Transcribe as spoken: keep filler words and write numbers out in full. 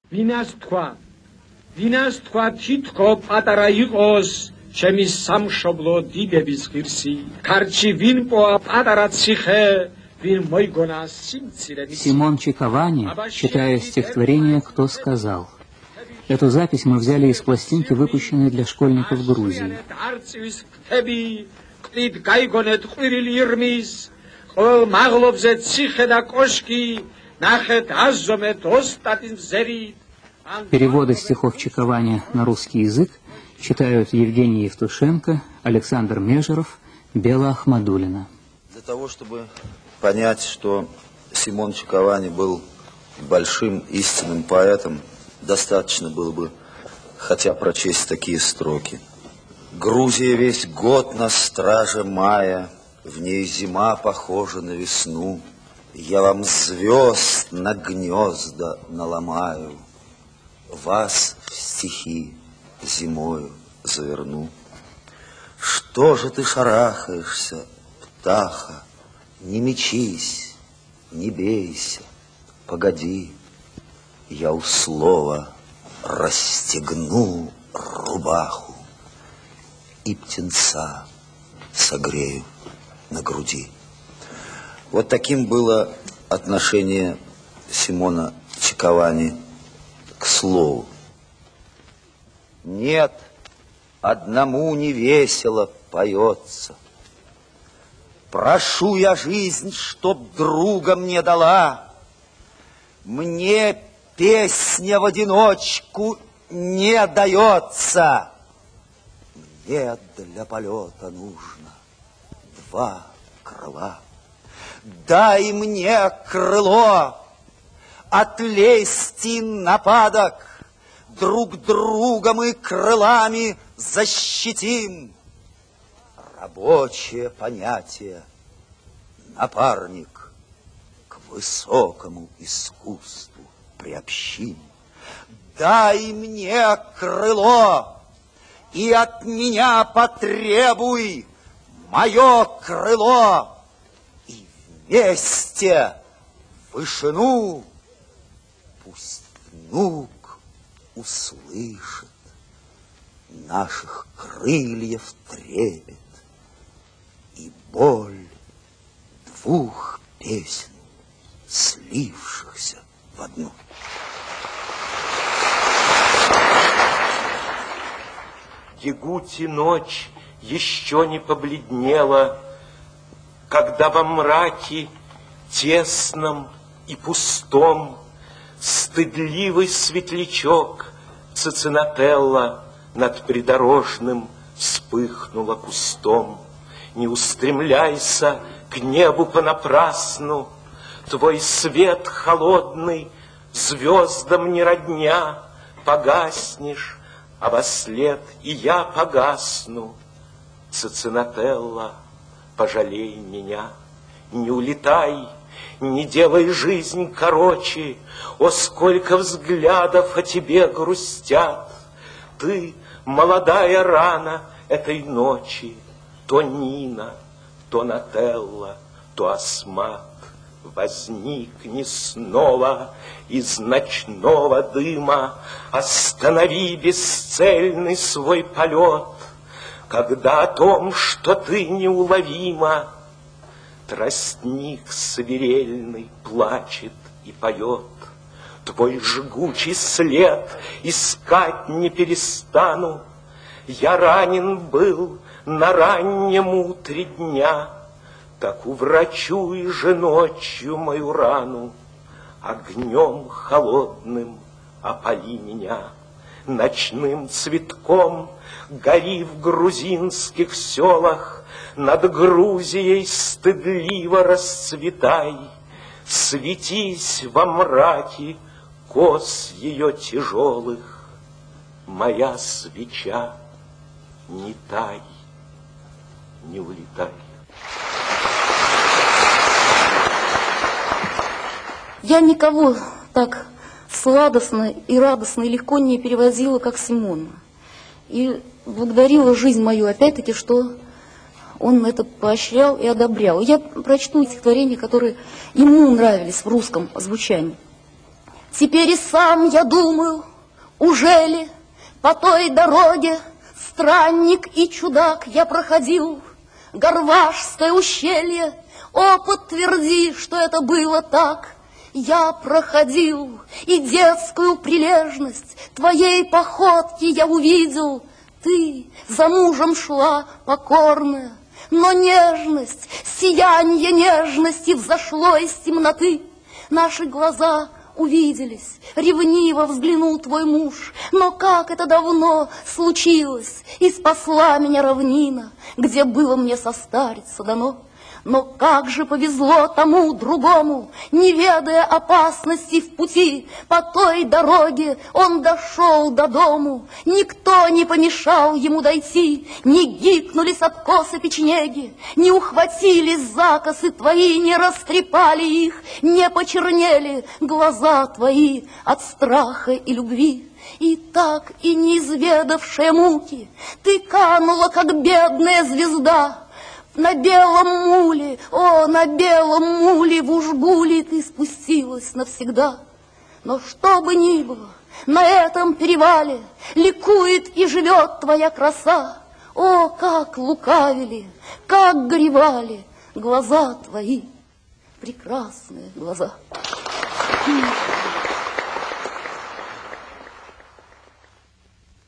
ვინას თქვა ვინას თქვა თითქო პატარა იყოს ჩემი სამშობლო დიდების ღირსი ქართში ვინ პოა პატარა ციხე ვინ მოიგონა სიმცირე. Симон Чиковани, читая стихотворение «Кто сказал». Эту запись мы взяли из пластинки, выпущенной для школьников Грузии. Переводы стихов Чиковани на русский язык читают Евгений Евтушенко, Александр Межеров, Бела Ахмадулина. Для того, чтобы понять, что Симон Чиковани был большим истинным поэтом, достаточно было бы хотя прочесть такие строки. Грузия весь год на страже мая, в ней зима похожа на весну. Я вам звезд на гнезда наломаю, вас в стихи зимою заверну. Что же ты шарахаешься, птаха? Не мечись, не бейся, погоди. Я у слова расстегну рубаху и птенца согрею на груди. Вот таким было отношение Симона Чиковани к слову. Нет, одному не весело поется. Прошу я жизнь, чтоб друга мне дала. Мне песня в одиночку не дается. Мне для полета нужно два крыла. Дай мне крыло от лести нападок. Друг друга мы крылами защитим. Рабочее понятие, напарник, к высокому искусству приобщим. Дай мне крыло и от меня потребуй мое крыло, и вместе в вышину пусть внук услышит наших крыльев трепет и боль двух песен, слившихся в одну. Ягути ночь еще не побледнела, когда во мраке тесном и пустом стыдливый светлячок Цицинателла над придорожным вспыхнула кустом. Не устремляйся к небу понапрасну, твой свет холодный звездам не родня. Погаснешь, а вослед и я погасну. Цицинателла, пожалей меня, не улетай, не делай жизнь короче. О, сколько взглядов о тебе грустят. Ты молодая рана этой ночи, то Нина, то Нателла, то Асмат. Возникни снова из ночного дыма, останови бесцельный свой полет, когда о том, что ты неуловима, тростник свирельный плачет и поет. Твой жгучий след искать не перестану. Я ранен был на раннем утре дня, так уврачуй же ночью мою рану. Огнем холодным опали меня, ночным цветком гори в грузинских селах, над Грузией стыдливо расцветай. Светись во мраке кос ее тяжелых, моя свеча, не тай, не улетай. Я никого так сладостно и радостно и легко не перевозила, как Симона. И благодарила жизнь мою, опять-таки, что он это поощрял и одобрял. Я прочту стихотворения, которые ему нравились в русском звучании. Теперь и сам я думаю, уже ли по той дороге странник и чудак я проходил Горвашское ущелье? О, подтверди, что это было так. Я проходил, и детскую прилежность твоей походки я увидел. Ты за мужем шла покорная, но нежность, сияние нежности взошло из темноты. Наши глаза увиделись, ревниво взглянул твой муж. Но как это давно случилось, и спасла меня равнина, где было мне состариться дано. Но как же повезло тому другому, не ведая опасности в пути, по той дороге он дошел до дому. Никто не помешал ему дойти, не гикнули с откоса печенеги, не ухватились за косы твои, не растрепали их, не почернели глаза твои от страха и любви. И так и не изведавшая муки, ты канула, как бедная звезда, на белом муле, о, на белом муле в Ужгуле ты спустилась навсегда. Но что бы ни было, на этом перевале ликует и живет твоя краса. О, как лукавили, как горевали глаза твои, прекрасные глаза.